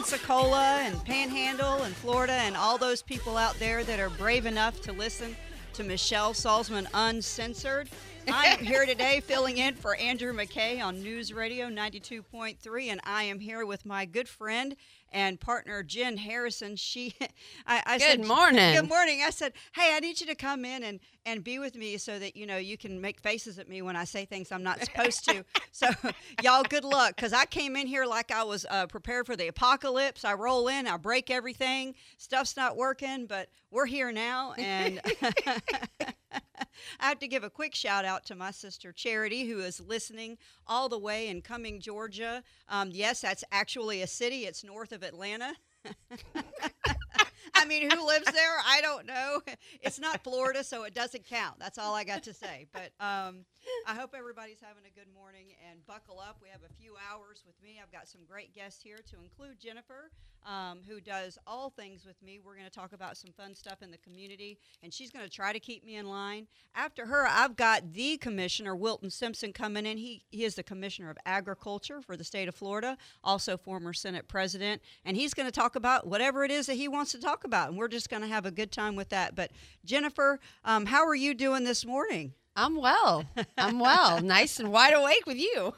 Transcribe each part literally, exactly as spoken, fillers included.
Pensacola and Panhandle and Florida and all those people out there that are brave enough to listen to Michelle Salzman Uncensored. I'm here today filling in for Andrew McKay on News Radio ninety-two point three, and I am here with my good friend and partner, Jen Harrison. She, I, I good said, morning. Good morning. I said, hey, I need you to come in and, and be with me so that, you know, you can make faces at me when I say things I'm not supposed to. So, y'all, good luck, because I came in here like I was uh, prepared for the apocalypse. I roll in, I break everything. Stuff's not working, but we're here now, and I have to give a quick shout out to my sister Charity, who is listening all the way in Cumming, Georgia. Um, yes, that's actually a city. It's north of Atlanta. I mean, who lives there? I don't know. It's not Florida, so it doesn't count. That's all I got to say. But um, I hope everybody's having a good morning, and buckle up. We have a few hours with me. I've got some great guests here, to include Jennifer, um, who does all things with me. We're going to talk about some fun stuff in the community, and she's going to try to keep me in line. After her, I've got the commissioner, Wilton Simpson, coming in. He, he is the commissioner of agriculture for the state of Florida, also former Senate president, and he's going to talk about whatever it is that he wants to talk about, and we're just going to have a good time with that. But Jennifer, um, how are you doing this morning? I'm well. I'm well. Nice and wide awake with you.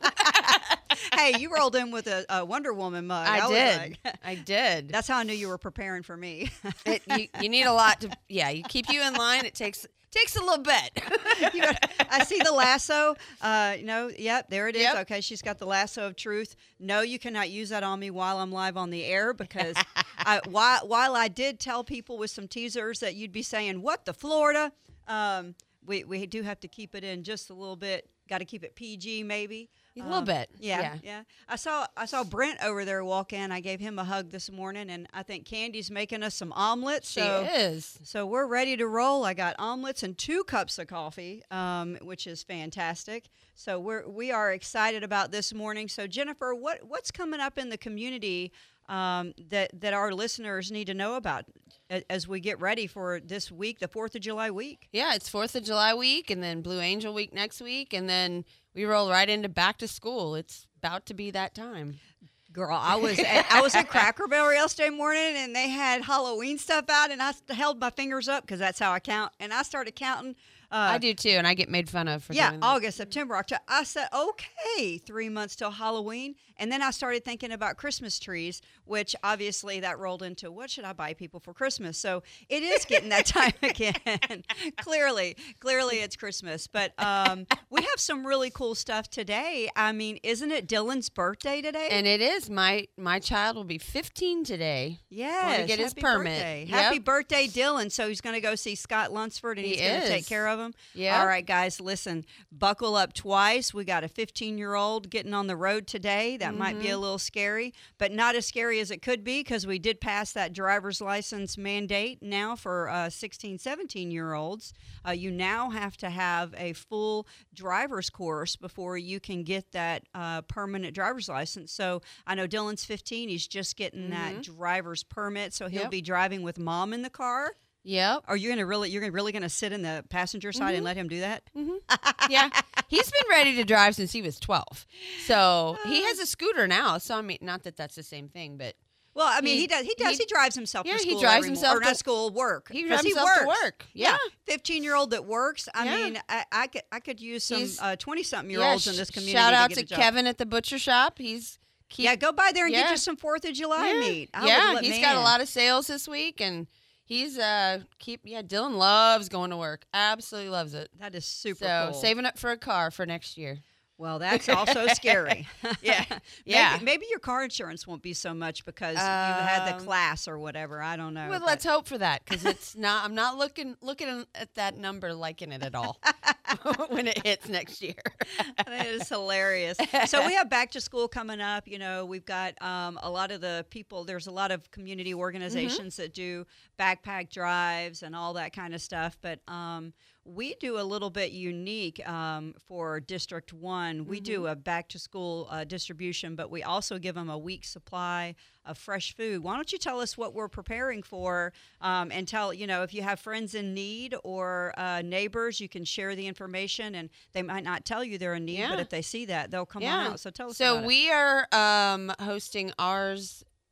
Hey, you rolled in with a, a Wonder Woman mug. I, I did. Like, I did. that's how I knew you were preparing for me. It, you, you need a lot to, yeah, you keep you in line. It takes takes a little bit. You know, I see the lasso. Uh, you know, yep, there it is. Yep. Okay, she's got the lasso of truth. No, you cannot use that on me while I'm live on the air, because I, while, while I did tell people with some teasers that you'd be saying, what, the Florida? Um, we, we do have to keep it in just a little bit. Got to keep it P G maybe. A little Um, bit. Yeah, Yeah. yeah. I saw I saw Brent over there walk in. I gave him a hug this morning, and I think Candy's making us some omelets. She so, is. So we're ready to roll. I got omelets and two cups of coffee, um, which is fantastic. So we're we are excited about this morning. So Jennifer, what what's coming up in the community um, that that our listeners need to know about a- as we get ready for this week, the Fourth of July week? Yeah, it's fourth of July week, and then Blue Angel week next week, and then we roll right into back to school. It's about to be that time. Girl, I was at, I was at Cracker Barrel yesterday morning, and they had Halloween stuff out, and I st- held my fingers up because that's how I count, and I started counting. Uh, I do too, and I get made fun of for yeah, doing that. August, September, October. I said, okay, three months till Halloween. And then I started thinking about Christmas trees, which obviously that rolled into what should I buy people for Christmas? So it is getting that time again. clearly, clearly it's Christmas. But um, we have some really cool stuff today. I mean, isn't it Dylan's birthday today? And it is. My my child will be fifteen today. Yes, Going to get his happy permit. Birthday. Yep. Happy birthday, Dylan. So he's going to go see Scott Lunsford, and He he's going to take is. care of him. Yeah. All right, guys, listen, buckle up twice. We got a fifteen-year-old getting on the road today. That might be a little scary, but not as scary as it could be, because we did pass that driver's license mandate now for uh, sixteen, seventeen-year-olds. Uh, you now have to have a full driver's course before you can get that uh, permanent driver's license. So I know Dylan's fifteen. He's just getting that driver's permit, so he'll Yep. be driving with mom in the car. Yep. Are you gonna really? You're gonna really gonna sit in the passenger side and let him do that? Yeah. He's been ready to drive since he was twelve. So he has a scooter now. So, I mean, not that that's the same thing, but Well, I mean, he, He- does. He does. He, he- drives himself. yeah, to he school drives every mo- himself or to- not school work. he 'cause drives himself to works. work. Yeah. fifteen-year-old that works. I Yeah. mean, I, I could I could use some He's- uh, twenty-something-year-olds Yeah, in this sh- community. Shout to out get to a job. Kevin at the butcher shop. He's keep, Yeah, go by there and get Yeah. you some Fourth of July yeah, meat. I yeah, would let he's me got a in. lot of sales this week, and he's uh keep yeah. Dylan loves going to work. Absolutely loves it. That is super So cool. saving up for a car for next year. Well, that's also scary. Yeah. Maybe, Yeah. Maybe your car insurance won't be so much because you had the Um, class or whatever. I don't know. Well, but- let's hope for that, because it's not. I'm not looking looking at that number liking it at all when it hits next year. That is hilarious. So we have back to school coming up. You know, we've got um, a lot of the people. There's a lot of community organizations that do backpack drives and all that kind of stuff. But um, we do a little bit unique um, for District One. We do a back to school uh, distribution, but we also give them a week's supply of fresh food. Why don't you tell us what we're preparing for, um, and tell, you know, if you have friends in need or uh, neighbors, you can share the information, and they might not tell you they're in need, but Yeah. if they see that, they'll come Yeah. on out. So tell us So about it. we are um, hosting ours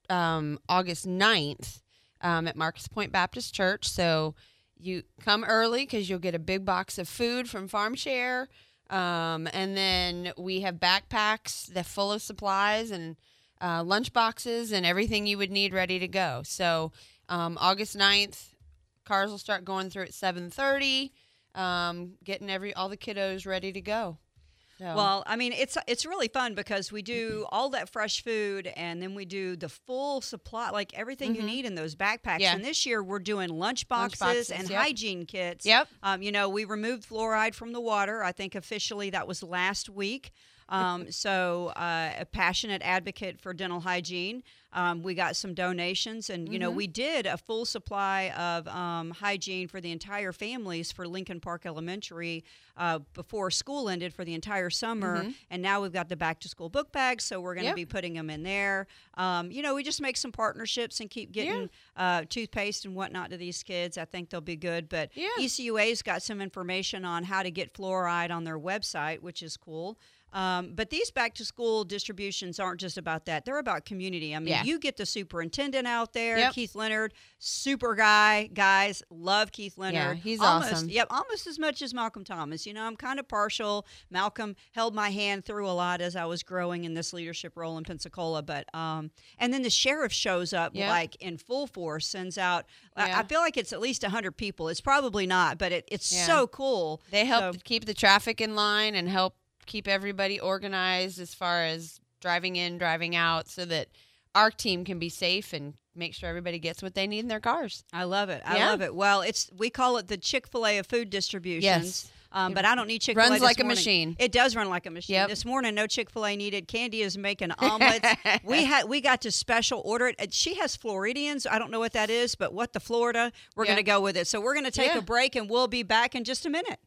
um, August ninth um, at Marcus Point Baptist Church. So you come early because you'll get a big box of food from Farm Share. Um, and then we have backpacks that full of supplies and uh, lunch boxes and everything you would need ready to go. So um, August ninth, cars will start going through at seven thirty, um, getting every all the kiddos ready to go. So. Well, I mean, it's it's really fun because we do all that fresh food, and then we do the full supply, like everything mm-hmm. you need in those backpacks. Yeah. And this year we're doing lunch boxes, lunch boxes and yep. hygiene kits. Yep. Um, you know, we removed fluoride from the water. I think officially that was last week. Um, so uh, a passionate advocate for dental hygiene. Um, we got some donations, and, you mm-hmm. know, we did a full supply of um, hygiene for the entire families for Lincoln Park Elementary uh, before school ended for the entire summer. Mm-hmm. And now we've got the back-to-school book bags, so we're going to yep. be putting them in there. Um, you know, we just make some partnerships and keep getting yeah. uh, toothpaste and whatnot to these kids. I think they'll be good. But yeah. E C U A's got some information on how to get fluoride on their website, which is cool. Um, but these back-to-school distributions aren't just about that. They're about community. I mean, yeah. you get the superintendent out there, yep. Keith Leonard, super guy. Guys, love Keith Leonard. Yeah, he's almost, awesome. Yep, almost as much as Malcolm Thomas. You know, I'm kind of partial. Malcolm held my hand through a lot as I was growing in this leadership role in Pensacola. But um, and then the sheriff shows up yep. like in full force, sends out. Yeah. I, I feel like it's at least one hundred people. It's probably not, but it, it's yeah. so cool. They help so, keep the traffic in line and help keep everybody organized as far as driving in, driving out, so that our team can be safe and make sure everybody gets what they need in their cars. I love it. I yeah. love it. Well, it's we call it the Chick-fil-A of food distributions. Yes. Um, but I don't need Chick-fil-A Runs this like morning. a machine. It does run like a machine. Yep. This morning, no Chick-fil-A needed. Candy is making omelets. we had we got to special order it. She has Floridians. I don't know what that is, but what the Florida, we're yeah. going to go with it. So we're going to take yeah. a break, and we'll be back in just a minute.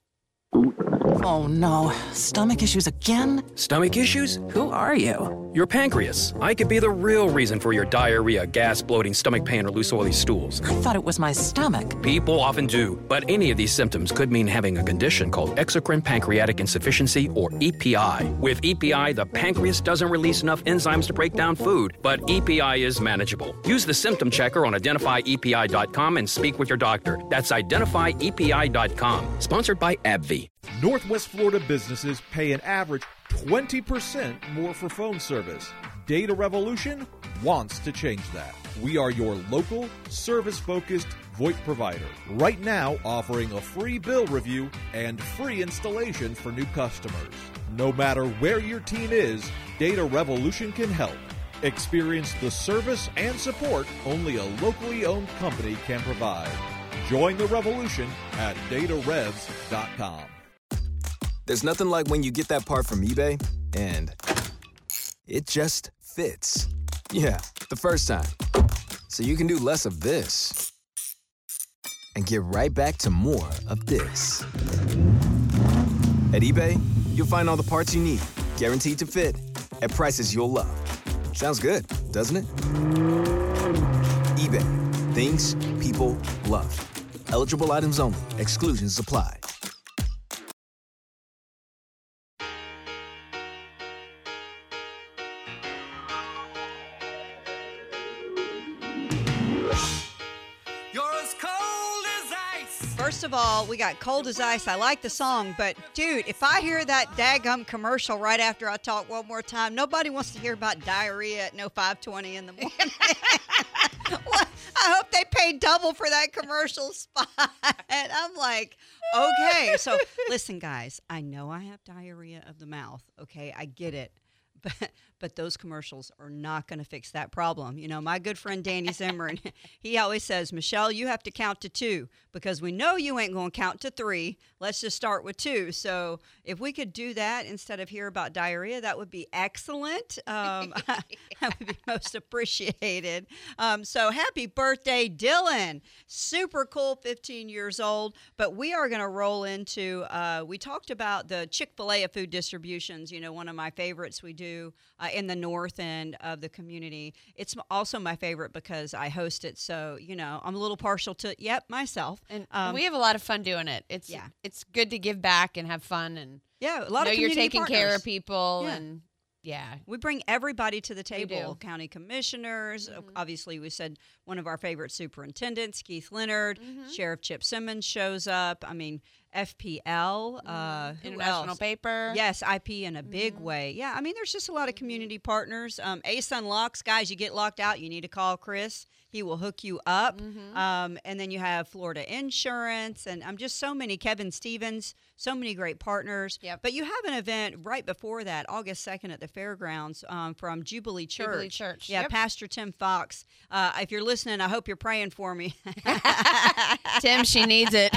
Oh no, stomach issues again? Stomach issues? Who are you? Your pancreas. I could be the real reason for your diarrhea, gas, bloating, stomach pain, or loose oily stools. I thought it was my stomach. People often do, but any of these symptoms could mean having a condition called exocrine pancreatic insufficiency, or E P I. With E P I, the pancreas doesn't release enough enzymes to break down food, but E P I is manageable. Use the symptom checker on identify E P I dot com and speak with your doctor. That's identify E P I dot com. Sponsored by AbbVie. Northwest Florida businesses pay an average twenty percent more for phone service. Data Revolution wants to change that. We are your local, service-focused VoIP provider. Right now, offering a free bill review and free installation for new customers. No matter where your team is, Data Revolution can help. Experience the service and support only a locally owned company can provide. Join the revolution at data revs dot com. There's nothing like when you get that part from eBay and it just fits. Yeah, the first time. So you can do less of this and get right back to more of this. At eBay, you'll find all the parts you need, guaranteed to fit, at prices you'll love. Sounds good, doesn't it? eBay, things people love. Eligible items only. Exclusions apply. First of all, we got Cold as Ice. I like the song, but dude, if I hear that daggum commercial right after I talk one more time, nobody wants to hear about diarrhea at no five twenty in the morning. Well, I hope they paid double for that commercial spot. And I'm like, okay. So listen, guys, I know I have diarrhea of the mouth. Okay, I get it. But, but those commercials are not going to fix that problem. You know, my good friend Danny Zimmern, he always says, Michelle, you have to count to two because we know you ain't going to count to three. Let's just start with two. So if we could do that instead of hear about diarrhea, that would be excellent. Um, that would be most appreciated. Um, so happy birthday, Dylan. Super cool, fifteen years old. But we are going to roll into, uh, we talked about the Chick-fil-A of food distributions, you know, one of my favorites we do. Uh, in the north end of the community. It's also my favorite because I host it, so you know I'm a little partial to yep myself. And um, we have a lot of fun doing it. It's yeah. it's good to give back and have fun and yeah, a lot know of you're community taking partners. care of people yeah. and Yeah. We bring everybody to the We table. do. County commissioners, Mhm. obviously we said one of our favorite superintendents, Keith Leonard, Mhm. Sheriff Chip Simmons shows up. I mean, F P L, uh, who International else? paper. Yes, I P in a big Mhm. way. Yeah, I mean, there's just a lot of community partners. Um, Ace Unlocks, guys, you get locked out, you need to call Chris. He will hook you up. Mhm. Um, and then you have Florida Insurance, and I'm um, just so many, Kevin Stevens, so many great partners. Yep. But you have an event right before that, August second at the fairgrounds um, from Jubilee Church. Jubilee Church, Yeah, yep. Pastor Tim Fox. Uh, if you're listening, I hope you're praying for me. Tim, she needs it.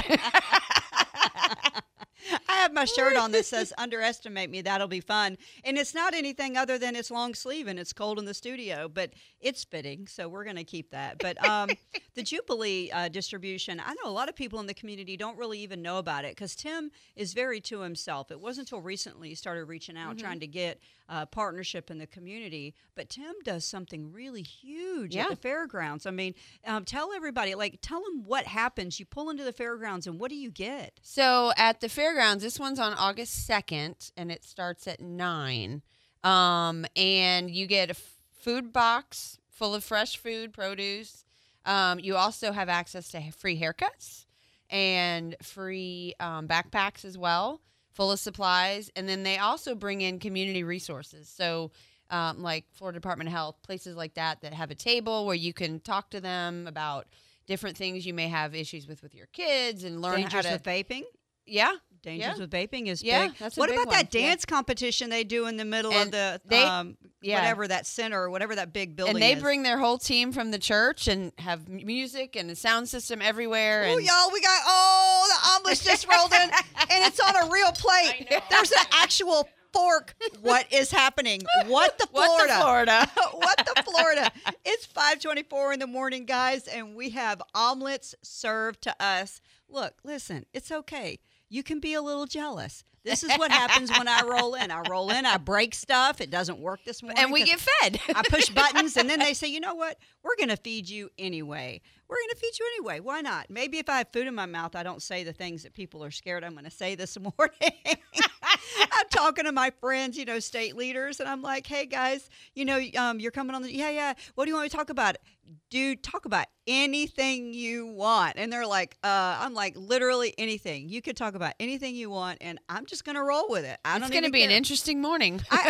I have my shirt on that says underestimate me. That'll be fun. And it's not anything other than it's long sleeve and it's cold in the studio, but it's fitting. So we're going to keep that. But um, the Jubilee uh, distribution, I know a lot of people in the community don't really even know about it because Tim is very to himself. It wasn't until recently he started reaching out, Mhm. trying to get uh, partnership in the community. But Tim does something really huge Yeah. at the fairgrounds. I mean, um, tell everybody, like, tell them what happens. You pull into the fairgrounds and what do you get? So at the fairgrounds, this one's on August second, and it starts at nine. Um, and you get a f- food box full of fresh food, produce. Um, you also have access to free haircuts and free um, backpacks as well, full of supplies. And then they also bring in community resources. So um, like Florida Department of Health, places like that that have a table where you can talk to them about different things you may have issues with with your kids and learn Dangers how to with vaping? yeah. Dangers Yeah. with vaping is Yeah, big. that's a what big about one. that Yeah. dance competition they do in the middle of And the they- um, yeah. whatever that center or whatever that big building And they is? bring their whole team from the church and have m- music and a sound system everywhere. Oh, And y'all, we got, oh, the omelet's just rolled in, and it's on a real plate. There's an actual fork. What is happening? What the what Florida? the Florida? What the Florida? It's five twenty-four in the morning, guys, and we have omelets served to us. Look, listen, it's okay. You can be a little jealous. This is what happens when I roll in. I roll in, I break stuff. It doesn't work this morning. And we 'cause get fed. I push buttons, and then they say, you know what? We're going to feed you anyway. We're going to feed you anyway. Why not? Maybe if I have food in my mouth, I don't say the things that people are scared I'm going to say this morning. I'm talking to my friends, you know, state leaders, and I'm like, hey, guys, you know, um, you're coming on the, yeah, yeah. What do you want me to talk about? Dude, talk about anything you want. And they're like, uh, I'm like, literally anything. You could talk about anything you want, and I'm just going to roll with it. I It's don't going to even be an care. interesting morning. I,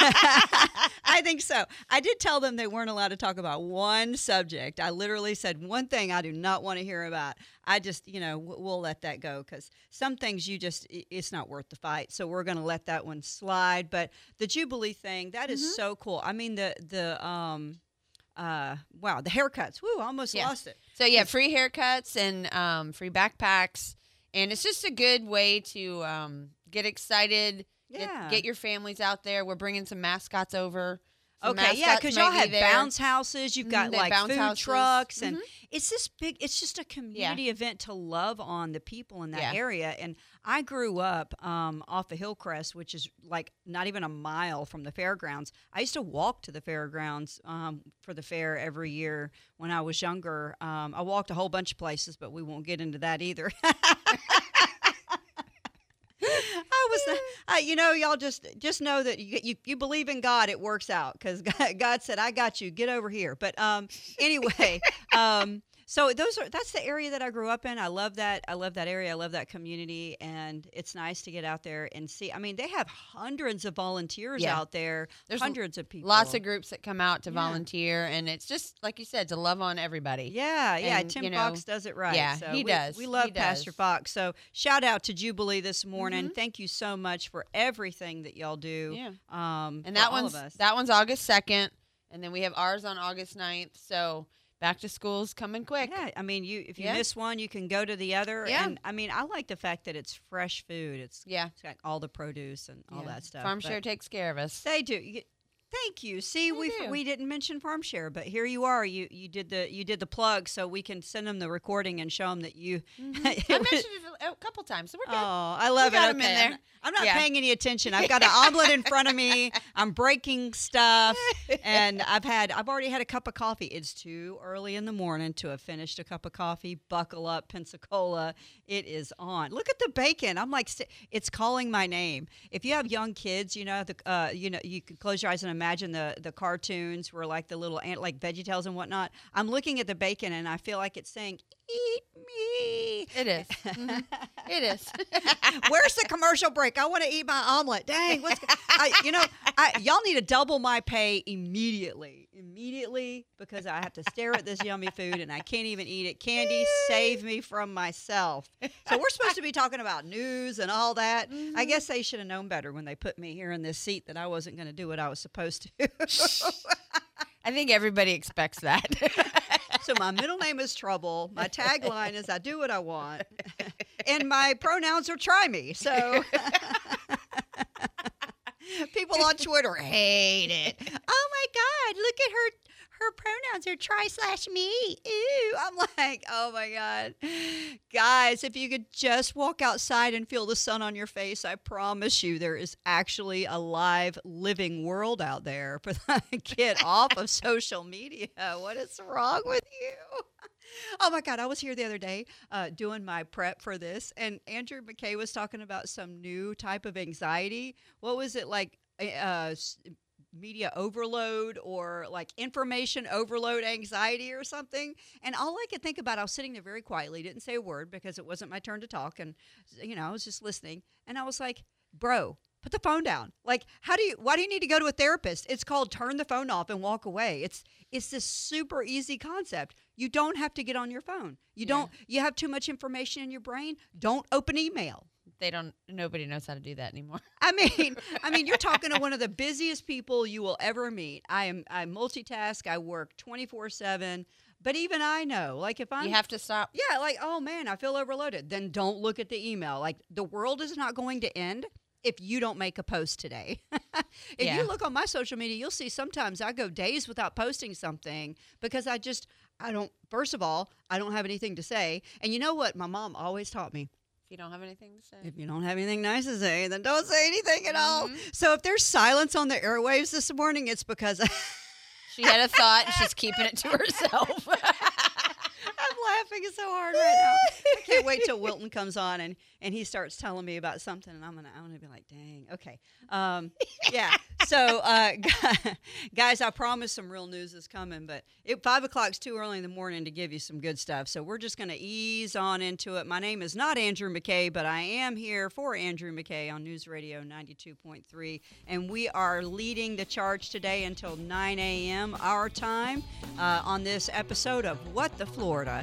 I, I think so. I did tell them they weren't allowed to talk about one subject. I literally said one thing I do not want to hear about. I just, you know, we'll, we'll let that go because some things you just, i- it's not worth the fight. So we're going to let that one slide. But the Jubilee thing, that is so cool. I mean, the, the, um, uh, wow, the haircuts. Woo, I almost Yeah. lost it. So yeah, free haircuts and um, free backpacks, and it's just a good way to um, get excited. Yeah. Get, get your families out there. We're bringing some mascots over. Some Okay, yeah, mascots because might y'all be have there. bounce houses. You've got Mhm, they have like bounce food houses. trucks, and Mhm. it's this big. It's just a community event to love on the people in that Yeah. area. And I grew up um, off of Hillcrest, which is like not even a mile from the fairgrounds. I used to walk to the fairgrounds um, for the fair every year when I was younger. Um, I walked a whole bunch of places, but we won't get into that either. I was, I, you know, y'all just just know that you you, you believe in God, it works out because God, God said, "I got you. Get over here." But um, anyway, um, so those are that's the area that I grew up in. I love that. I love that area. I love that community, and it's nice to get out there and see. I mean, they have hundreds of volunteers Yeah. out there. There's hundreds of people. Lots of groups that come out to Yeah. volunteer, and it's just like you said, to love on everybody. Yeah, yeah. And, Tim you know, Fox does it right. yeah, so he we, does. We love He Pastor does. Fox. So shout out to Jubilee this morning. Mhm. Thank you so much for everything that y'all do. Yeah. Um, And for that all one's of us. that one's August second, and then we have ours on August ninth. So back to school's coming quick. Yeah, I mean, you if you Yeah. miss one, you can go to the other. Yeah. And I mean, I like the fact that it's fresh food. It's Yeah. it's got all the produce and all Yeah. that stuff. Farm But Share takes care of us. They do. You get, Thank you. See, They we do. we didn't mention Farm Share, but here you are. You you did the you did the plug, so we can send them the recording and show them that you. I mentioned it a couple times, so we're good. Oh, I love We it. got 'em in Okay, there. I'm, I'm not Yeah. paying any attention. I've got an omelet in front of me. I'm breaking stuff, and I've had I've already had a cup of coffee. It's too early in the morning to have finished a cup of coffee. Buckle up, Pensacola. It is on. Look at the bacon. I'm like, st- it's calling my name. If you have young kids, you know, the uh, you know, you can close your eyes and imagine the the cartoons where like the little ant, like VeggieTales and whatnot. I'm looking at the bacon, and I feel like it's saying, "Eat me." It is. Mhm. It is. Where's the commercial break? I want to eat my omelet. Dang, what's I, you know, I, y'all need to double my pay immediately, immediately, because I have to stare at this yummy food and I can't even eat it. Candy, save me from myself. So we're supposed to be talking about news and all that. I guess they should have known better when they put me here in this seat that I wasn't going to do what I was supposed to. I think everybody expects that. So my middle name is Trouble. My tagline is I do what I want. And my pronouns are try me. So people on Twitter hate it. Oh my God, look at her. Her pronouns are try slash me. Ew. I'm like, oh my God. Guys, if you could just walk outside and feel the sun on your face, I promise you there is actually a live, living world out there. Get off of social media. What is wrong with you? Oh my God, I was here the other day uh, doing my prep for this, and Andrew McKay was talking about some new type of anxiety. What was it like? Uh, media overload or like information overload anxiety or something. And all I could think about, I was sitting there very quietly, didn't say a word because it wasn't my turn to talk. And, you know, I was just listening. And I was like, bro, put the phone down. Like, how do you, why do you need to go to a therapist? It's called turn the phone off and walk away. It's, it's this super easy concept. You don't have to get on your phone. You Yeah. don't, you have too much information in your brain. Don't open email. They don't. Nobody knows how to do that anymore. I mean, I mean, you're talking to one of the busiest people you will ever meet. I am, I multitask. I work twenty-four seven. But even I know, like if I'm, You have to stop. yeah, like oh man, I feel overloaded. Then don't look at the email. Like the world is not going to end if you don't make a post today. If Yeah. you look on my social media, you'll see sometimes I go days without posting something because I just, I don't. First of all, I don't have anything to say. And you know what? My mom always taught me. If you don't have anything to say. If you don't have anything nice to say, then don't say anything at all. Mm-hmm. So if there's silence on the airwaves this morning, it's because She had a thought and she's keeping it to herself. I'm laughing so hard right now. I can't wait till Wilton comes on and, and he starts telling me about something, and I'm gonna I'm gonna be like, dang, okay, um, yeah. So uh, guys, I promise some real news is coming, but it, five o'clock's too early in the morning to give you some good stuff. So we're just gonna ease on into it. My name is not Andrew McKay, but I am here for Andrew McKay on News Radio ninety-two point three, and we are leading the charge today until nine a.m. our time uh, on this episode of What the Florida.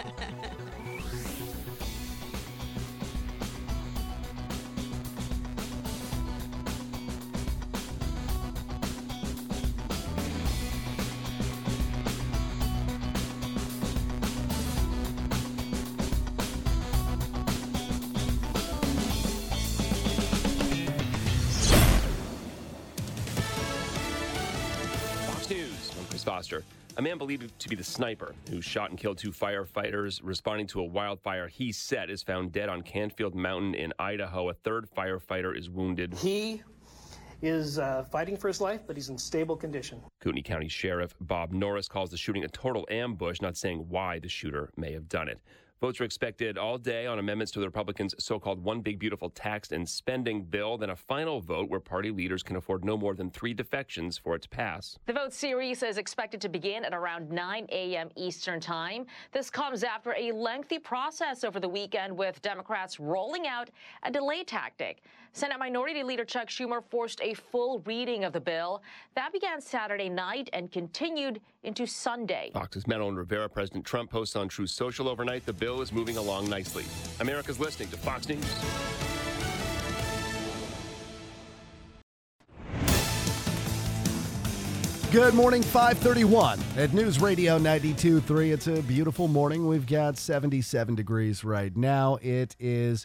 Fox News, I'm Chris Foster. A man believed to be the sniper who shot and killed two firefighters responding to a wildfire he said is found dead on Canfield Mountain in Idaho. A third firefighter is wounded. He is uh, fighting for his life, but he's in stable condition. Kootenai County Sheriff Bob Norris calls the shooting a total ambush, not saying why the shooter may have done it. Votes are expected all day on amendments to the Republicans' so-called One Big Beautiful Tax and Spending Bill, then a final vote where party leaders can afford no more than three defections for it to pass. The vote series is expected to begin at around nine a.m. Eastern Time. This comes after a lengthy process over the weekend with Democrats rolling out a delay tactic. Senate Minority Leader Chuck Schumer forced a full reading of the bill. That began Saturday night and continued into Sunday. Fox's Madeline Rivera, President Trump posts on Truth Social overnight. The bill is moving along nicely. America's listening to Fox News. Good morning, five thirty-one at News Radio ninety-two point three. It's a beautiful morning. We've got seventy-seven degrees right now. It is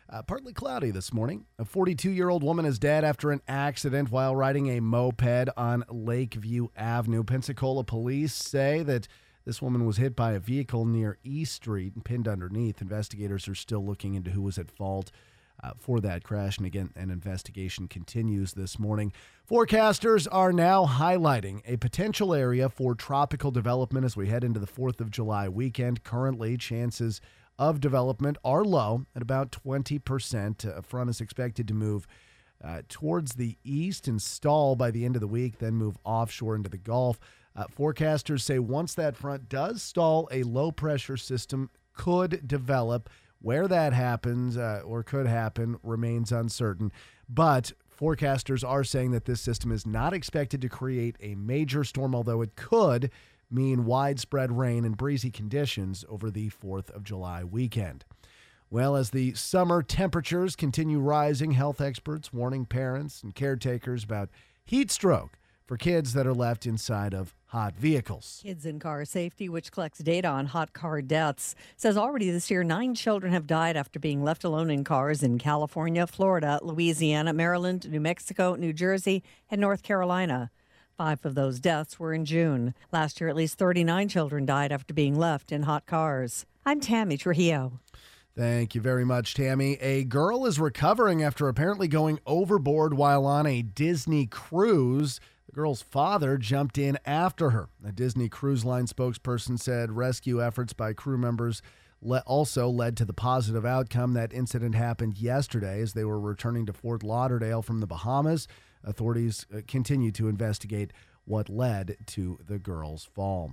Uh, partly cloudy this morning. A forty-two-year-old woman is dead after an accident while riding a moped on Lakeview Avenue. Pensacola police say that this woman was hit by a vehicle near E Street and pinned underneath. Investigators are still looking into who was at fault uh, for that crash. And again, an investigation continues this morning. Forecasters are now highlighting a potential area for tropical development as we head into the fourth of July weekend. Currently, chances of development are low at about twenty percent. A front is expected to move uh, towards the east and stall by the end of the week, then move offshore into the Gulf. Uh, forecasters say once that front does stall, a low-pressure system could develop. Where that happens uh, or could happen remains uncertain. But forecasters are saying that this system is not expected to create a major storm, although it could mean widespread rain and breezy conditions over the fourth of July weekend. Well, as the summer temperatures continue rising, health experts warning parents and caretakers about heat stroke for kids that are left inside of hot vehicles. Kids in Car Safety, which collects data on hot car deaths, says already this year nine children have died after being left alone in cars in California, Florida, Louisiana, Maryland, New Mexico, New Jersey, and North Carolina. Five of those deaths were in June. Last year, at least thirty-nine children died after being left in hot cars. I'm Tammy Trujillo. Thank you very much, Tammy. A girl is recovering after apparently going overboard while on a Disney cruise. The girl's father jumped in after her. A Disney Cruise Line spokesperson said rescue efforts by crew members le- also led to the positive outcome. That incident happened yesterday as they were returning to Fort Lauderdale from the Bahamas. Authorities uh, continue to investigate what led to the girl's fall.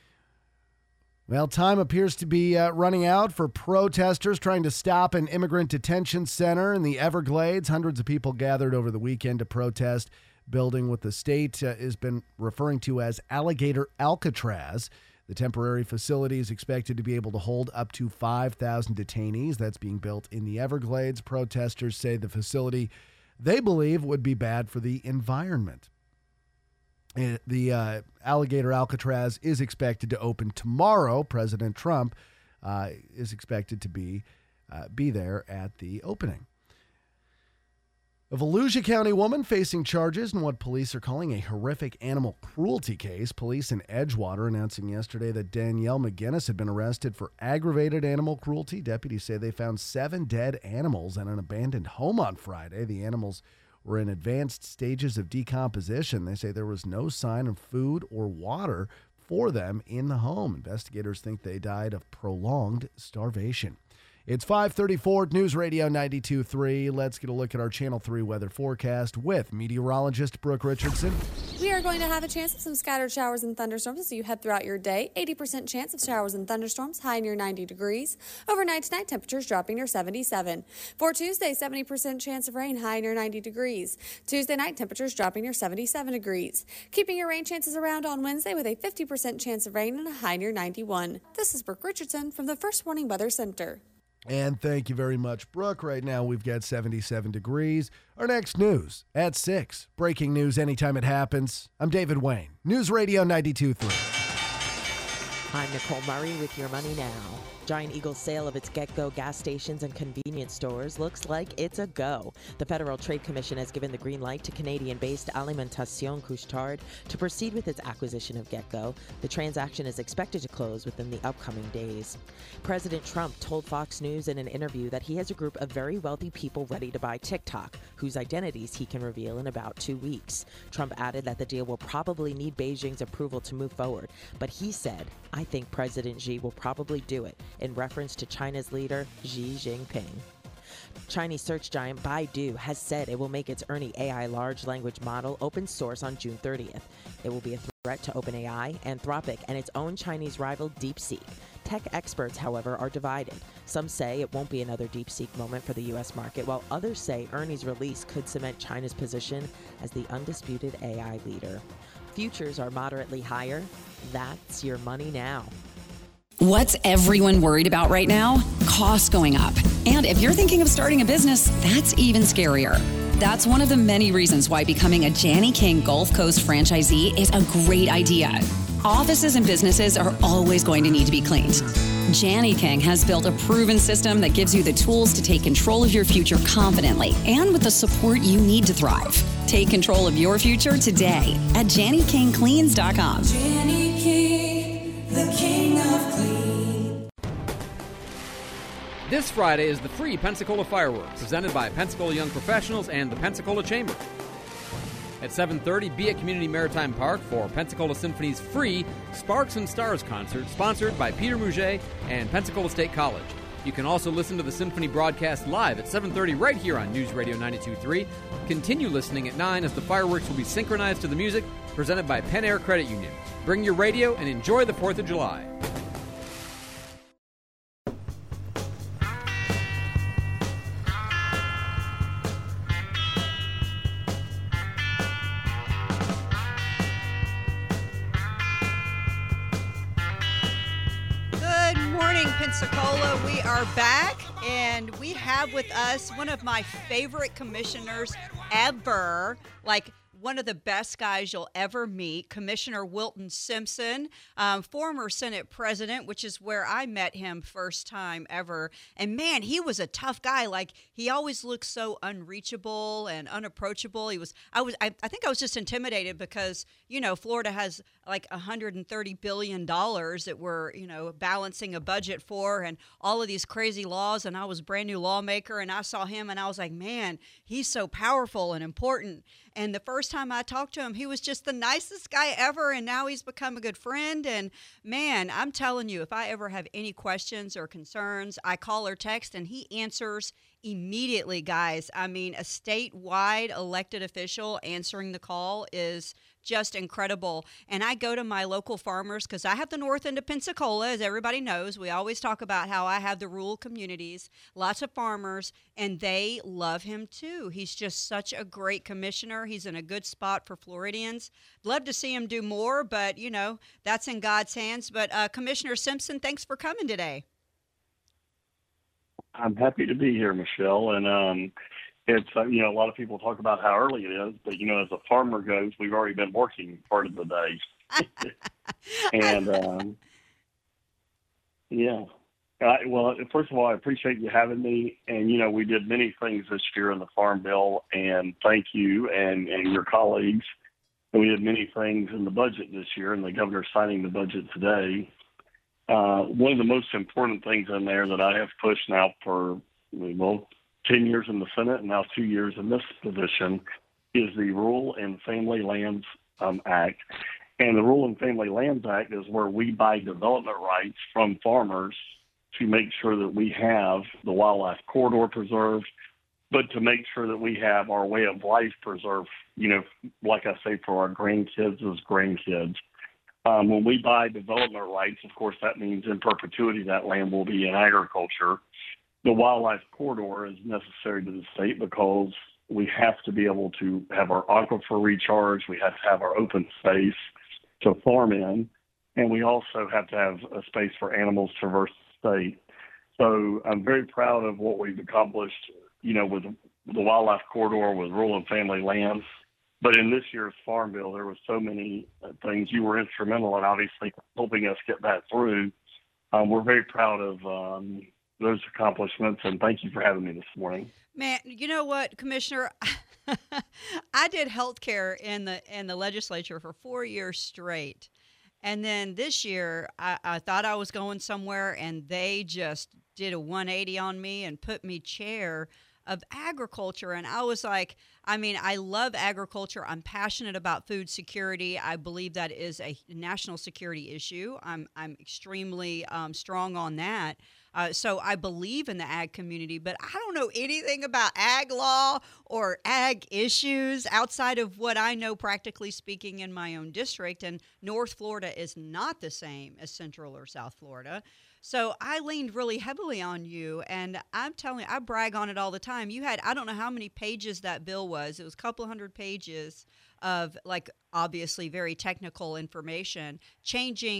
Well, time appears to be uh, running out for protesters trying to stop an immigrant detention center in the Everglades. Hundreds of people gathered over the weekend to protest building what the state uh, has been referring to as Alligator Alcatraz. The temporary facility is expected to be able to hold up to five thousand detainees. That's being built in the Everglades. Protesters say the facility, they believe, would be bad for the environment. The uh, Alligator Alcatraz is expected to open tomorrow. President Trump uh, is expected to be uh, be there at the opening. A Volusia County woman facing charges in what police are calling a horrific animal cruelty case. Police in Edgewater announcing yesterday that Danielle McGinnis had been arrested for aggravated animal cruelty. Deputies say they found seven dead animals in an abandoned home on Friday. The animals were in advanced stages of decomposition. They say there was no sign of food or water for them in the home. Investigators think they died of prolonged starvation. It's five thirty-four, News Radio ninety-two point three. Let's get a look at our Channel three weather forecast with meteorologist Brooke Richardson. We are going to have a chance of some scattered showers and thunderstorms as you head throughout your day. eighty percent chance of showers and thunderstorms, high near ninety degrees. Overnight tonight, temperatures dropping near seventy-seven. For Tuesday, seventy percent chance of rain, high near ninety degrees. Tuesday night, temperatures dropping near seventy-seven degrees. Keeping your rain chances around on Wednesday with a fifty percent chance of rain and a high near ninety-one. This is Brooke Richardson from the First Warning Weather Center. And thank you very much, Brooke. Right now, we've got seventy-seven degrees. Our next news at six. Breaking news anytime it happens. I'm David Wayne. News Radio ninety-two point three. I'm Nicole Murray with your money now. Giant Eagle's sale of its Get-Go gas stations and convenience stores looks like it's a go. The Federal Trade Commission has given the green light to Canadian-based Alimentation Couche-Tard to proceed with its acquisition of Get-Go. The transaction is expected to close within the upcoming days. President Trump told Fox News in an interview that he has a group of very wealthy people ready to buy TikTok, whose identities he can reveal in about two weeks. Trump added that the deal will probably need Beijing's approval to move forward, but he said, "I think President Xi will probably do it," in reference to China's leader, Xi Jinping. Chinese search giant Baidu has said it will make its Ernie A I large language model open source on June thirtieth. It will be a threat to OpenAI, Anthropic, and its own Chinese rival DeepSeek. Tech experts, however, are divided. Some say it won't be another DeepSeek moment for the U S market, while others say Ernie's release could cement China's position as the undisputed A I leader. Futures are moderately higher. That's your money now. What's everyone worried about right now? Costs going up. And if you're thinking of starting a business, that's even scarier. That's one of the many reasons why becoming a Jani King Gulf Coast franchisee is a great idea. Offices and businesses are always going to need to be cleaned. Janny King has built a proven system that gives you the tools to take control of your future confidently and with the support you need to thrive. Take control of your future today at Janny King Cleans dot com. Janny King, the king of clean. This Friday is the free Pensacola Fireworks, presented by Pensacola Young Professionals and the Pensacola Chamber. At seven thirty, be at Community Maritime Park for Pensacola Symphony's free Sparks and Stars concert, sponsored by Peter Mouget and Pensacola State College. You can also listen to the Symphony broadcast live at seven thirty right here on News Radio ninety-two point three. Continue listening at nine as the fireworks will be synchronized to the music, presented by Penn Air Credit Union. Bring your radio and enjoy the fourth of July. Pensacola, we are back, and we have with us one of my favorite commissioners ever, like one of the best guys you'll ever meet, Commissioner Wilton Simpson, um, former Senate president, which is where I met him first time ever. And man, he was a tough guy. Like, he always looked so unreachable and unapproachable. He was, I was, I, I think I was just intimidated because, you know, Florida has like one hundred thirty billion dollars that we're, you know, balancing a budget for, and all of these crazy laws. And I was a brand new lawmaker, and I saw him and I was like, man, he's so powerful and important. And the first time I talked to him, he was just the nicest guy ever, and now he's become a good friend. And man, I'm telling you, if I ever have any questions or concerns, I call or text, and he answers immediately, guys. I mean, a statewide elected official answering the call is just incredible. And I go to my local farmers because I have the north end of Pensacola, as everybody knows. We always talk about how I have the rural communities, lots of farmers, and they love him too. He's just such a great commissioner. He's in a good spot for Floridians. Love to see him do more, but, you know, that's in God's hands. But uh, Commissioner Simpson, thanks for coming today. I'm happy to be here, Michelle. And um, it's, uh, you know, a lot of people talk about how early it is, but, you know, as a farmer goes, we've already been working part of the day. and, um, yeah. I, well, first of all, I appreciate you having me. And, you know, we did many things this year in the Farm Bill, and thank you and, and your colleagues. And we did many things in the budget this year, and the governor's signing the budget today. Uh, one of the most important things in there that I have pushed now for, well, ten years in the Senate and now two years in this position is the Rural and Family Lands um, Act. And the Rural and Family Lands Act is where we buy development rights from farmers to make sure that we have the wildlife corridor preserved, but to make sure that we have our way of life preserved, you know, like I say, for our grandkids as grandkids. Um, when we buy development rights, of course, that means in perpetuity that land will be in agriculture. The wildlife corridor is necessary to the state because we have to be able to have our aquifer recharge. We have to have our open space to farm in, and we also have to have a space for animals to traverse the state. So I'm very proud of what we've accomplished, you know, with the wildlife corridor, with rural and family lands. But in this year's Farm Bill, there were so many things. You were instrumental in obviously helping us get that through. Um, we're very proud of um, those accomplishments, and thank you for having me this morning. Man, you know what, Commissioner? I did healthcare in the in the legislature for four years straight. And then this year, I, I thought I was going somewhere, and they just did a one eighty on me and put me chair of agriculture. And I was like, I mean, I love agriculture. I'm passionate about food security. I believe that is a national security issue. I'm I'm extremely um, strong on that. Uh, so I believe in the ag community, but I don't know anything about ag law or ag issues outside of what I know, practically speaking, in my own district. And North Florida is not the same as Central or South Florida. So I leaned really heavily on you, and I'm telling you, I brag on it all the time. You had, I don't know how many pages that bill was. It was a couple hundred pages of, like, obviously very technical information, changing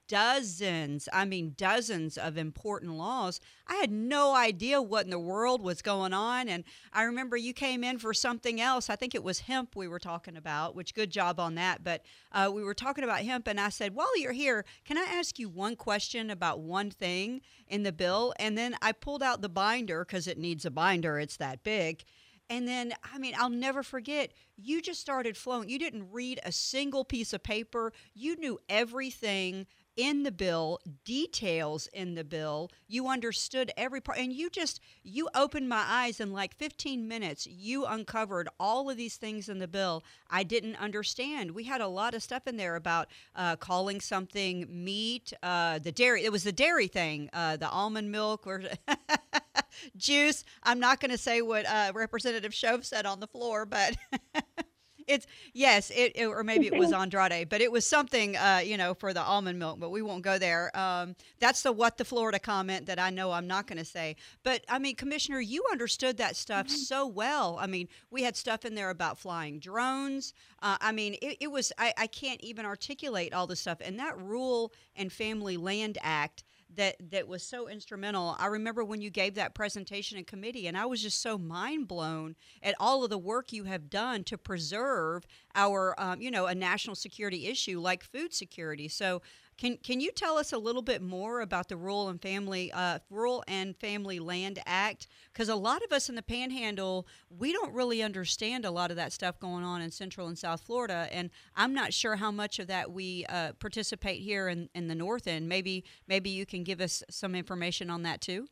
dozens, I mean dozens of important laws. I had no idea what in the world was going on. And I remember you came in for something else. I think it was hemp we were talking about, which good job on that. But uh, we were talking about hemp, and I said, while you're here, can I ask you one question about one thing in the bill? And then I pulled out the binder because it needs a binder. It's that big. And then, I mean, I'll never forget, you just started flowing. You didn't read a single piece of paper. You knew everything in the bill, details in the bill. You understood every part. And you just, you opened my eyes in like fifteen minutes. You uncovered all of these things in the bill I didn't understand. We had a lot of stuff in there about uh, calling something meat, uh, the dairy. It was the dairy thing, uh, the almond milk or juice. I'm not going to say what uh, Representative Shove said on the floor, but it's yes, it, it or maybe it was Andrade, but it was something uh, you know for the almond milk. But we won't go there. Um, that's the what the Florida comment that I know I'm not going to say. But I mean, Commissioner, you understood that stuff so well. I mean, we had stuff in there about flying drones. Uh, I mean, it, it was I, I can't even articulate all the stuff. And that Rural and Family Land Act that that was so instrumental. I remember when you gave that presentation in committee, and I was just so mind blown at all of the work you have done to preserve our, um, you know, a national security issue like food security. So can can you tell us a little bit more about the Rural and Family uh, Rural and Family Land Act? Because a lot of us in the Panhandle, we don't really understand a lot of that stuff going on in Central and South Florida, and I'm not sure how much of that we uh, participate here in, in the North End. Maybe maybe you can give us some information on that too.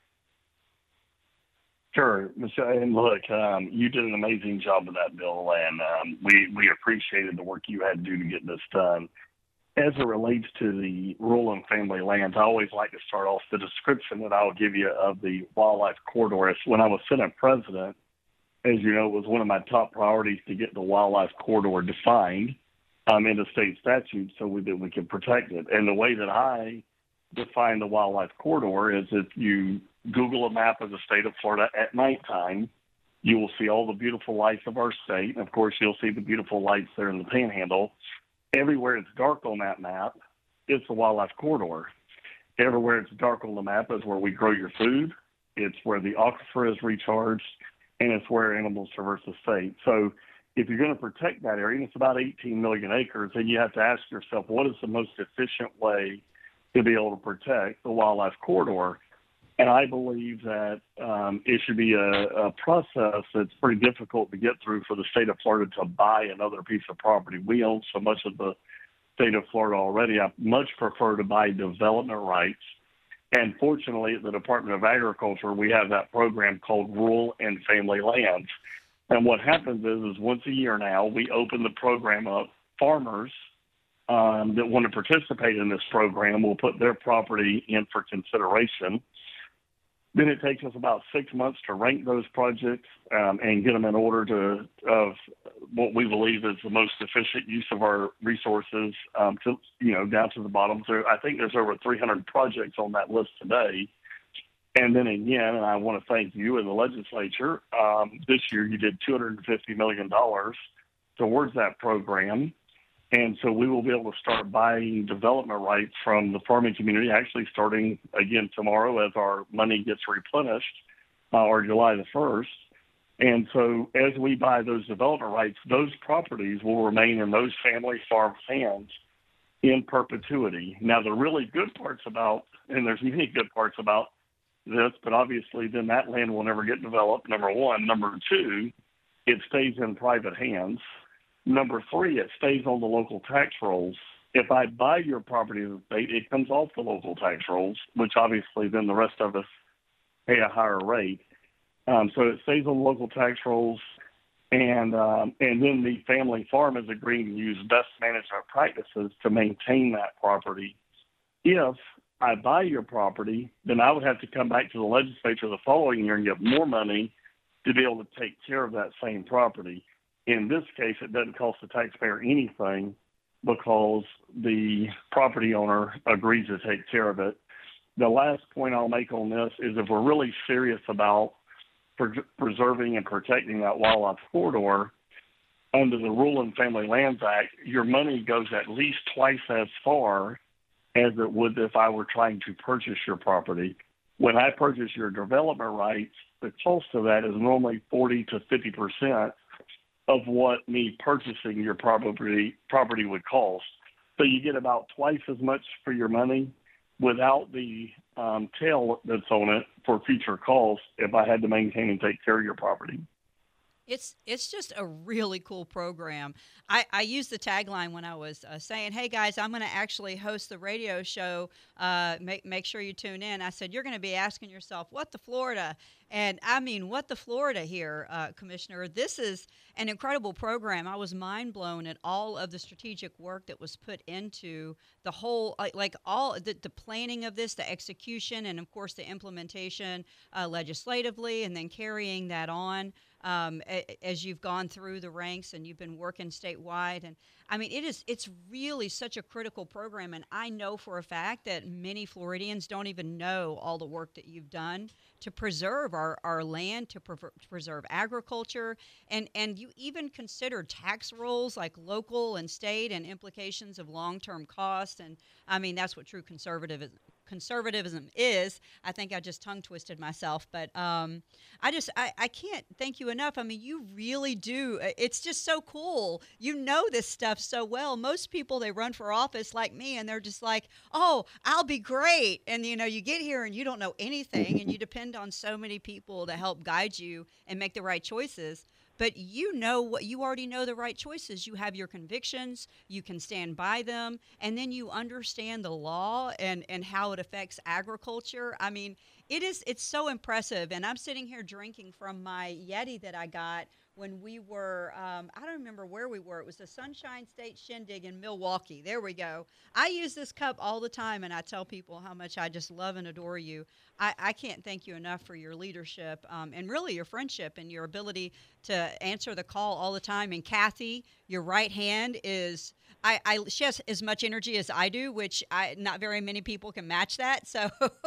Sure, Michelle. And look, um, you did an amazing job with that bill, and um, we we appreciated the work you had to do to get this done. As it relates to the rural and family lands, I always like to start off the description that I'll give you of the wildlife corridor. When I was Senate President, as you know, it was one of my top priorities to get the wildlife corridor defined um, in the state statute so we, that we could protect it. And the way that I define the wildlife corridor is if you Google a map of the state of Florida at nighttime, you will see all the beautiful lights of our state. And of course, you'll see the beautiful lights there in the Panhandle. Everywhere it's dark on that map, it's the wildlife corridor. Everywhere it's dark on the map is where we grow your food. It's where the aquifer is recharged, and it's where animals traverse the state. So if you're going to protect that area, and it's about eighteen million acres, then you have to ask yourself, what is the most efficient way to be able to protect the wildlife corridor? And I believe that um, it should be a, a process that's pretty difficult to get through for the state of Florida to buy another piece of property. We own so much of the state of Florida already. I much prefer to buy development rights. And fortunately, at the Department of Agriculture, we have that program called Rural and Family Lands. And what happens is, is once a year now, we open the program up. Farmers um, that want to participate in this program will put their property in for consideration. Then it takes us about six months to rank those projects um, and get them in order to of what we believe is the most efficient use of our resources. Um, to you know, down to the bottom. So I think there's over three hundred projects on that list today. And then again, and I want to thank you and the legislature. Um, this year, you did two hundred fifty million dollars towards that program. And so we will be able to start buying development rights from the farming community, actually starting again tomorrow as our money gets replenished, uh, or July the first. And so as we buy those development rights, those properties will remain in those family farm hands in perpetuity. Now, the really good parts about, and there's many good parts about this, but obviously then that land will never get developed, number one. Number two, it stays in private hands. Number three, it stays on the local tax rolls. If I buy your property in the state, it comes off the local tax rolls, which obviously then the rest of us pay a higher rate. Um, so it stays on the local tax rolls, and um, and then the family farm is agreeing to use best management practices to maintain that property. If I buy your property, then I would have to come back to the legislature the following year and get more money to be able to take care of that same property. In this case, it doesn't cost the taxpayer anything because the property owner agrees to take care of it. The last point I'll make on this is if we're really serious about pre- preserving and protecting that wildlife corridor, under the Rural and Family Lands Act, your money goes at least twice as far as it would if I were trying to purchase your property. When I purchase your development rights, the cost of that is normally forty to fifty percent of what me purchasing your property property would cost. So you get about twice as much for your money without the um, tail that's on it for future costs if I had to maintain and take care of your property. It's it's just a really cool program. I, I used the tagline when I was uh, saying, hey, guys, I'm going to actually host the radio show. Uh, make, make sure you tune in. I said, you're going to be asking yourself, what the Florida? And I mean, what the Florida here, uh, Commissioner? This is an incredible program. I was mind blown at all of the strategic work that was put into the whole, like, like all the, the planning of this, the execution, and, of course, the implementation uh, legislatively, and then carrying that on. Um, a, as you've gone through the ranks and you've been working statewide. And I mean, it is, it's really such a critical program. And I know for a fact that many Floridians don't even know all the work that you've done to preserve our, our land, to, pre- to preserve agriculture. And, and you even consider tax rolls like local and state and implications of long-term costs. And I mean, that's what true conservatism conservatism is. I think I just tongue twisted myself, but um, I just, I, I can't thank you enough. I mean, you really do. It's just so cool. You know this stuff so well. Most people, they run for office like me and they're just like, oh, I'll be great. And you know, you get here and you don't know anything and you depend on so many people to help guide you and make the right choices. But you know what, you already know the right choices. You have your convictions, you can stand by them, and then you understand the law and, and how it affects agriculture. I mean, it is, it's so impressive. And I'm sitting here drinking from my Yeti that I got when we were, um, I don't remember where we were. It was the Sunshine State Shindig in Milwaukee. There we go. I use this cup all the time, and I tell people how much I just love and adore you. I, I can't thank you enough for your leadership um, and really your friendship and your ability to answer the call all the time. And Kathy, your right hand is, I, I she has as much energy as I do, which I not very many people can match that. So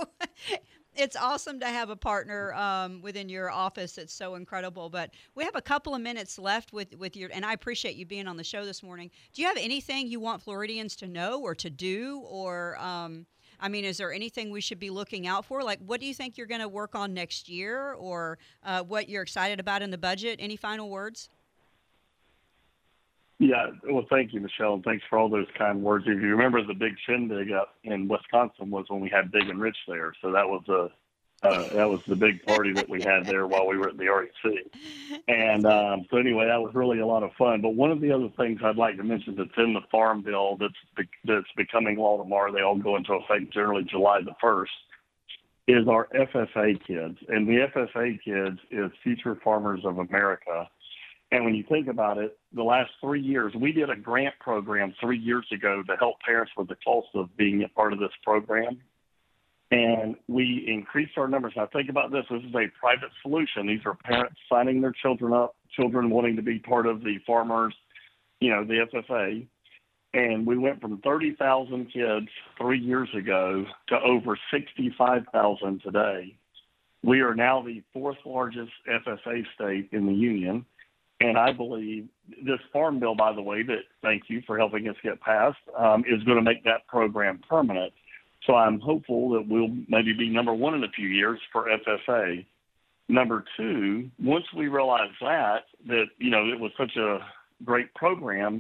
it's awesome to have a partner um, within your office that's so incredible. But we have a couple of minutes left with, with your, and I appreciate you being on the show this morning. Do you have anything you want Floridians to know or to do? Or, um, I mean, is there anything we should be looking out for? Like, what do you think you're going to work on next year, or uh, what you're excited about in the budget? Any final words? Yeah, well, thank you, Michelle, and thanks for all those kind words. If you remember, the big shindig up in Wisconsin was when we had Big and Rich there, so that was a uh, that was the big party that we had there while we were at the R E C. And um, so anyway, that was really a lot of fun. But one of the other things I'd like to mention that's in the Farm Bill that's be- that's becoming law tomorrow, they all go into effect generally July the first, is our F F A kids. And the F F A kids is Future Farmers of America. And when you think about it, the last three years, we did a grant program three years ago to help parents with the cost of being a part of this program. And we increased our numbers. Now, think about this. This is a private solution. These are parents signing their children up, children wanting to be part of the farmers, you know, the F F A. And we went from thirty thousand kids three years ago to over sixty-five thousand today. We are now the fourth largest F F A state in the union. And I believe this Farm Bill, by the way, that thank you for helping us get passed, um, is going to make that program permanent. So I'm hopeful that we'll maybe be number one in a few years for F F A. Number two, once we realized that, that, you know, it was such a great program,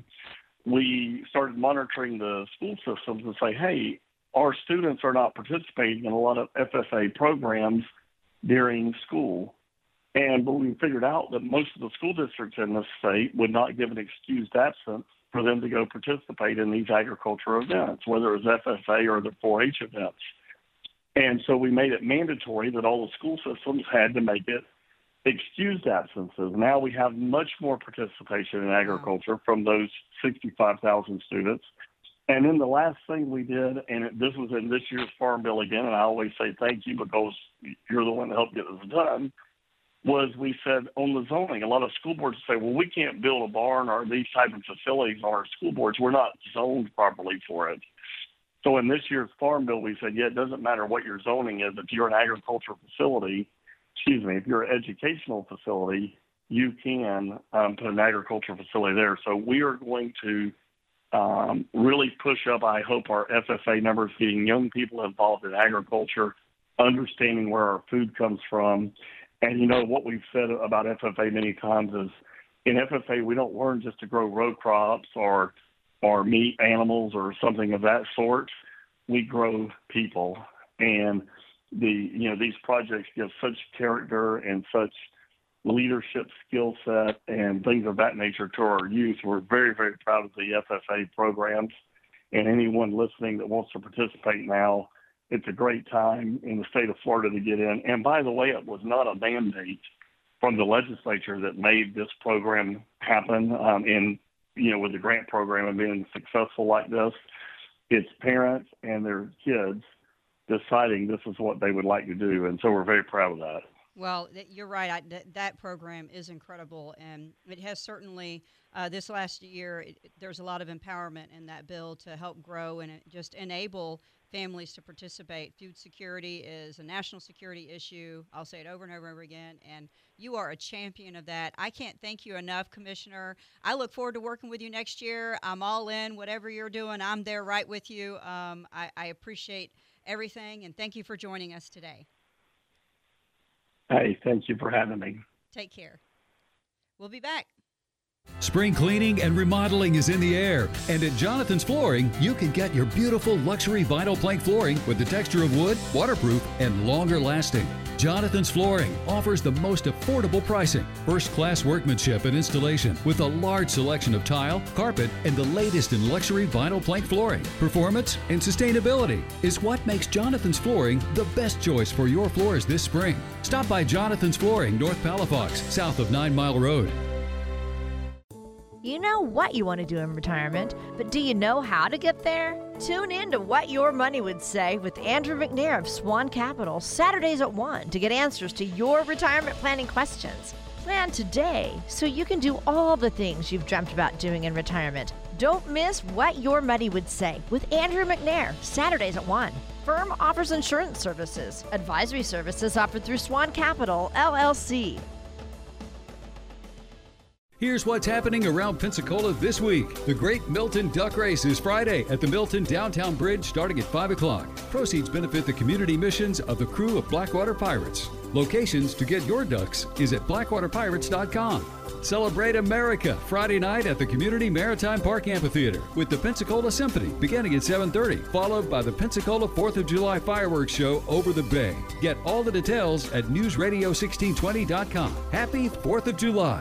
we started monitoring the school systems and say, hey, our students are not participating in a lot of F F A programs during school. And but we figured out that most of the school districts in this state would not give an excused absence for them to go participate in these agriculture events, whether it was F F A or the four H events. And so we made it mandatory that all the school systems had to make it excused absences. Now we have much more participation in agriculture from those sixty-five thousand students. And then the last thing we did, and it, this was in this year's Farm Bill again, and I always say thank you because you're the one that helped get this done, was we said on the zoning, a lot of school boards say, well, we can't build a barn or these type of facilities on our school boards. We're not zoned properly for it. So in this year's Farm Bill, we said, yeah, it doesn't matter what your zoning is. If you're an agricultural facility, excuse me, if you're an educational facility, you can um, put an agricultural facility there. So we are going to um, really push up, I hope, our F F A numbers, getting young people involved in agriculture, understanding where our food comes from. And, you know, what we've said about F F A many times is in F F A, we don't learn just to grow row crops or or meat animals or something of that sort. We grow people. And the you know these projects give such character and such leadership skill set and things of that nature to our youth. We're very, very proud of the F F A programs. And anyone listening that wants to participate now, it's a great time in the state of Florida to get in. And by the way, it was not a mandate from the legislature that made this program happen. Um, and, you know, with the grant program and being successful like this, it's parents and their kids deciding this is what they would like to do. And so we're very proud of that. Well, th- you're right. I, th- that program is incredible, and it has certainly, uh, this last year, it, it- there's a lot of empowerment in that bill to help grow and it just enable families to participate. Food security is a national security issue. I'll say it over and over and over again, and you are a champion of that. I can't thank you enough, Commissioner. I look forward to working with you next year. I'm all in. Whatever you're doing, I'm there right with you. Um, I, I appreciate everything, and thank you for joining us today. Hey, thank you for having me. Take care. We'll be back. Spring cleaning and remodeling is in the air, and at Jonathan's Flooring, you can get your beautiful luxury vinyl plank flooring with the texture of wood, waterproof, and longer lasting. Jonathan's Flooring offers the most affordable pricing, first-class workmanship and installation with a large selection of tile, carpet, and the latest in luxury vinyl plank flooring. Performance and sustainability is what makes Jonathan's Flooring the best choice for your floors this spring. Stop by Jonathan's Flooring, North Palafox, south of Nine Mile Road. You know what you want to do in retirement, but do you know how to get there? Tune in to What Your Money Would Say with Andrew McNair of Swan Capital, Saturdays at one, to get answers to your retirement planning questions. Plan today so you can do all the things you've dreamt about doing in retirement. Don't miss What Your Money Would Say with Andrew McNair, Saturdays at one. Firm offers insurance services. Advisory services offered through Swan Capital, L L C. Here's what's happening around Pensacola this week. The Great Milton Duck Race is Friday at the Milton Downtown Bridge starting at five o'clock. Proceeds benefit the community missions of the crew of Blackwater Pirates. Locations to get your ducks is at blackwater pirates dot com. Celebrate America Friday night at the Community Maritime Park Amphitheater with the Pensacola Symphony beginning at seven thirty, followed by the Pensacola fourth of July fireworks show over the bay. Get all the details at news radio sixteen twenty dot com. Happy fourth of July.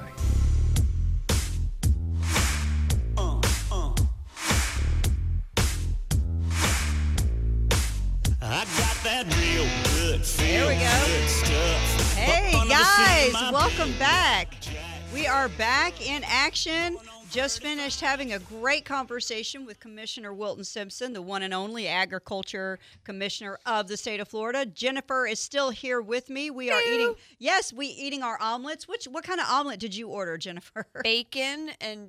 There we go. Hey guys, welcome back. We are back in action. Just finished having a great conversation with Commissioner Wilton Simpson, the one and only Agriculture Commissioner of the state of Florida. Jennifer is still here with me. We are Hello. eating, yes, we eating our omelets. Which, what kind of omelet did you order, Jennifer? Bacon and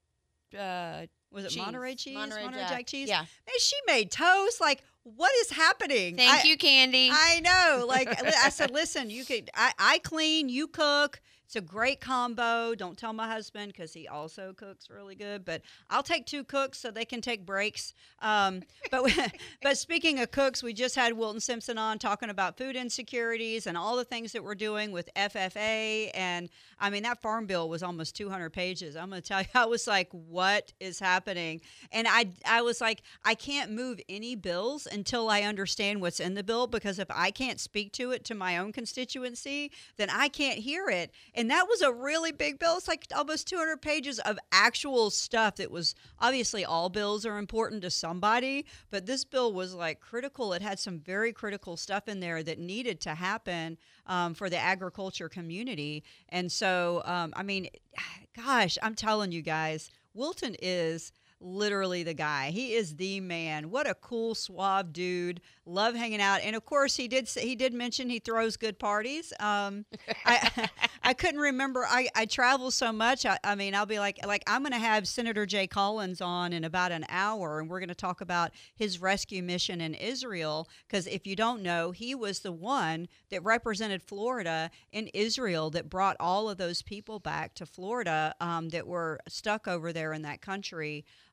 uh, Was it cheese. Monterey cheese? Monterey Monterey Jack. Jack cheese? Yeah. Man, she made toast. Like, what is happening? Thank I- you, Candy. I know. Like I said, listen, you could. I, I clean, you cook. It's a great combo. Don't tell my husband because he also cooks really good. But I'll take two cooks so they can take breaks. Um, but but speaking of cooks, we just had Wilton Simpson on talking about food insecurities and all the things that we're doing with F F A. And I mean, that farm bill was almost two hundred pages. I'm going to tell you, I was like, what is happening? And I I was like, I can't move any bills until I understand what's in the bill, because if I can't speak to it to my own constituency, then I can't hear it. And that was a really big bill. It's like almost two hundred pages of actual stuff that was, obviously all bills are important to somebody, but this bill was like critical. It had some very critical stuff in there that needed to happen um, for the agriculture community. And so, um, I mean, gosh, I'm telling you guys, Wilton is literally the guy. He is the man. What a cool, suave dude. Love hanging out. And of course, he did say, he did mention he throws good parties. Um, I I couldn't remember. I, I travel so much. I, I mean, I'll be like, like I'm going to have Senator Jay Collins on in about an hour, and we're going to talk about his rescue mission in Israel. Because if you don't know, he was the one that represented Florida in Israel that brought all of those people back to Florida um, that were stuck over there in that country.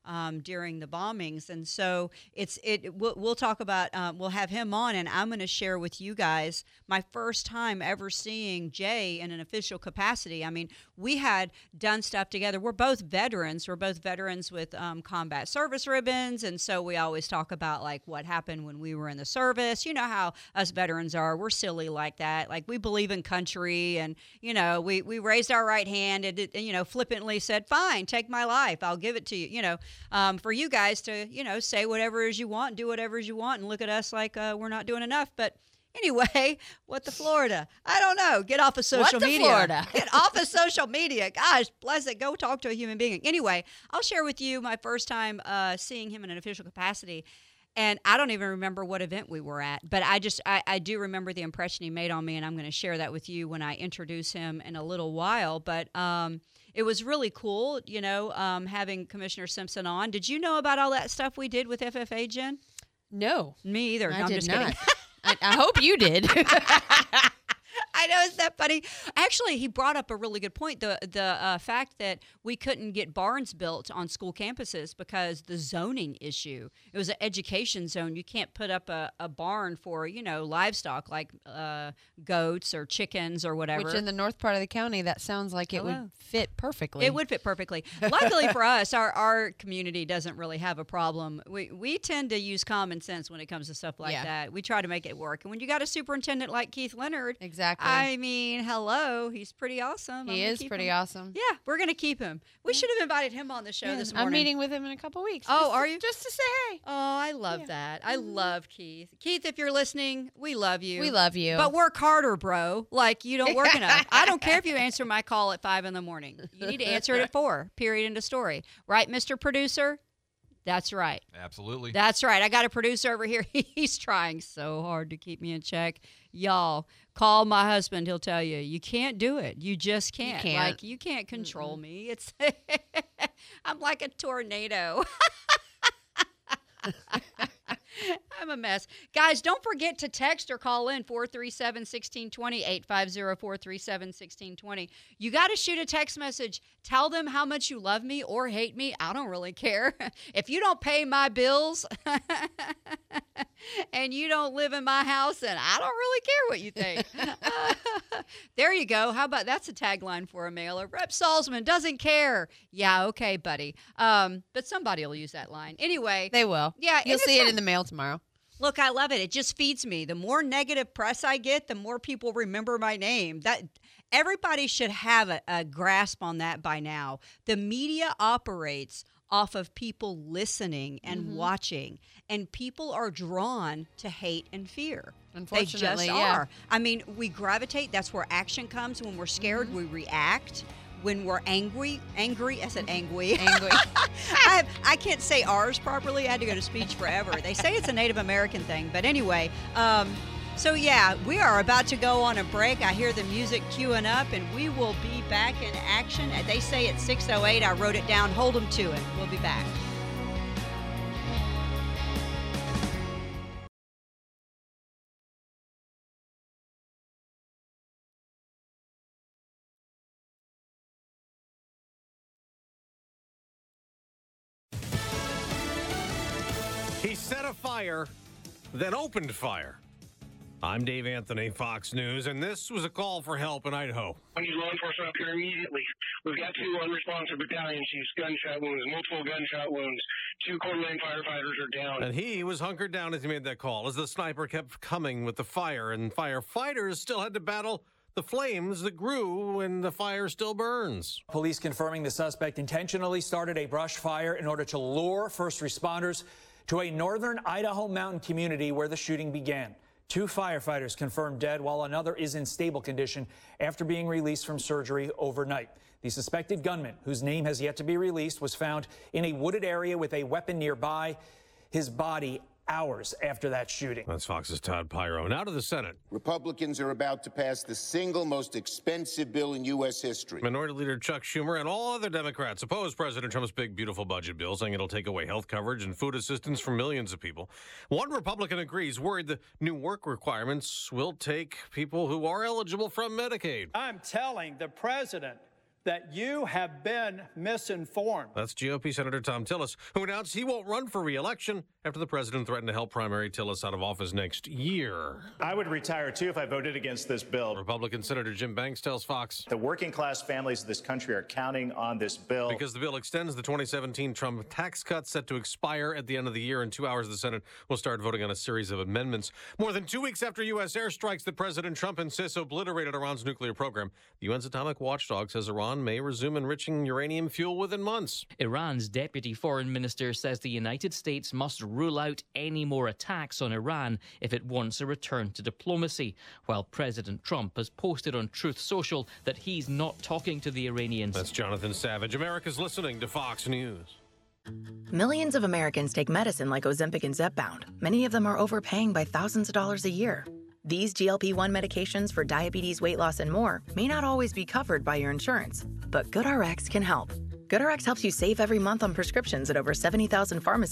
um, during the bombings. And so it's it. We'll, we'll talk about. Um, we'll have him on, and I'm going to share with you guys my first time ever seeing Jay in an official capacity. I mean, we had done stuff together. We're both veterans. We're both veterans with um, combat service ribbons, and so we always talk about like what happened when we were in the service. You know how us veterans are. We're silly like that. Like we believe in country, and you know, we we raised our right hand and it, you know, flippantly said, "Fine, take my life. I'll give it to you." You know, um, for you guys to you know say whatever it is you want, do whatever it is you want, and look at us like uh, we're not doing enough, but. Anyway, what the Florida? I don't know. Get off of social What the media. Florida? Get off of social media. Gosh, bless it. Go talk to a human being. Anyway, I'll share with you my first time uh, seeing him in an official capacity. And I don't even remember what event we were at, but I just, I, I do remember the impression he made on me, and I'm going to share that with you when I introduce him in a little while. But um, it was really cool, you know, um, having Commissioner Simpson on. Did you know about all that stuff we did with F F A, Jen? No. Me either. I No, I'm did just not. kidding. I, I hope you did. I know, isn't that funny? Actually, he brought up a really good point. The the uh, fact that we couldn't get barns built on school campuses because the zoning issue. It was an education zone. You can't put up a, a barn for, you know, livestock like uh, goats or chickens or whatever. Which in the north part of the county, that sounds like it Hello. would fit perfectly. It would fit perfectly. Luckily for us, our, our community doesn't really have a problem. We we tend to use common sense when it comes to stuff like Yeah. that. We try to make it work. And when you got a superintendent like Keith Leonard, exactly. I mean, hello, he's pretty awesome. He I'm gonna is keep pretty him. awesome. Yeah, we're going to keep him. We should have invited him on the show Yeah, this morning. I'm meeting with him in a couple weeks. Oh, just are to- you? Just to say hey. Oh, I love that. I love Keith. Keith, if you're listening, we love you. We love you. But work harder, bro. Like, you don't work enough. I don't care if you answer my call at five in the morning. You need to answer it at four, period, end of story. Right, Mister Producer? That's right. Absolutely. That's right. I got a producer over here. He's trying so hard to keep me in check. Y'all, call my husband. He'll tell you, you can't do it. You just can't. can't. Like, you can't control Mm-mm. me. It's I'm like a tornado. I'm a mess. Guys, don't forget to text or call in four three seven, one six two zero, eight five zero, four three seven, one six two zero. You got to shoot a text message. Tell them how much you love me or hate me. I don't really care. If you don't pay my bills and you don't live in my house, then I don't really care what you think. There you go. How about that's a tagline for a mailer. Rep Salzman doesn't care. Yeah, okay, buddy. Um, but somebody will use that line. Anyway. They will. Yeah. You'll and see it's it not- in the mail tomorrow. Look, I love it. It just feeds me. The more negative press I get, the more people remember my name. That everybody should have a, a grasp on that by now. The media operates off of people listening and Mhm. watching, and people are drawn to hate and fear. Unfortunately, they just yeah. are. I mean, we gravitate. That's where action comes. When we're scared, Mm-hmm. we react. When we're angry, angry, I said angry. Angry. I, I can't say ours properly. I had to go to speech forever. They say it's a Native American thing. But anyway, um, so yeah, we are about to go on a break. I hear the music queuing up, and we will be back in action. They say it's six oh eight. I wrote it down. Hold them to it. We'll be back. He set a fire, then opened fire. I'm Dave Anthony, Fox News, and this was a call for help in Idaho. I need law enforcement up here immediately. We've got two unresponsive battalion chiefs, gunshot wounds, multiple gunshot wounds. Two Coeur d'Alene firefighters are down. And he was hunkered down as he made that call, as the sniper kept coming with the fire, and firefighters still had to battle the flames that grew when the fire still burns. Police confirming the suspect intentionally started a brush fire in order to lure first responders to a northern Idaho mountain community where the shooting began. Two firefighters confirmed dead, while another is in stable condition after being released from surgery overnight. The suspected gunman, whose name has yet to be released, was found in a wooded area with a weapon nearby. His body hours after that shooting. That's Fox's Todd Pyro. Now to the Senate. Republicans are about to pass the single most expensive bill in U S history. Minority Leader Chuck Schumer and all other Democrats oppose President Trump's big, beautiful budget bill, saying it'll take away health coverage and food assistance for millions of people. One Republican agrees, worried the new work requirements will take people who are eligible from Medicaid. I'm telling the president that you have been misinformed. That's G O P Senator Tom Tillis, who announced he won't run for re-election after the president threatened to help primary Tillis out of office next year. I would retire, too, if I voted against this bill. Republican Senator Jim Banks tells Fox the working class families of this country are counting on this bill. Because the bill extends the twenty seventeen Trump tax cuts set to expire at the end of the year. In two hours, the Senate will start voting on a series of amendments. More than two weeks after U S airstrikes that President Trump insists obliterated Iran's nuclear program, the U N's atomic watchdog says Iran may resume enriching uranium fuel within months. Iran's deputy foreign minister says the United States must rule out any more attacks on Iran if it wants a return to diplomacy, while President Trump has posted on Truth Social that he's not talking to the Iranians. That's Jonathan Savage. America's listening to Fox News. Millions of Americans take medicine like Ozempic and Zepbound. Many of them are overpaying by thousands of dollars a year. These G L P one medications for diabetes, weight loss, and more may not always be covered by your insurance, but GoodRx can help. GoodRx helps you save every month on prescriptions at over seventy thousand pharmacies